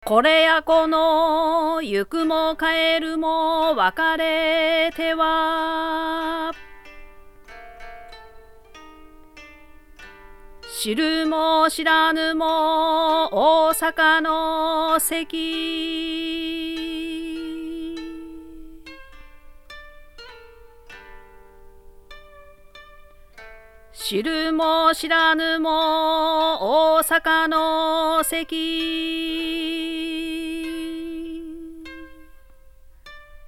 これやこの行くも帰るも別れては、知るも知らぬも大阪の関。知るも知らぬも大阪の関。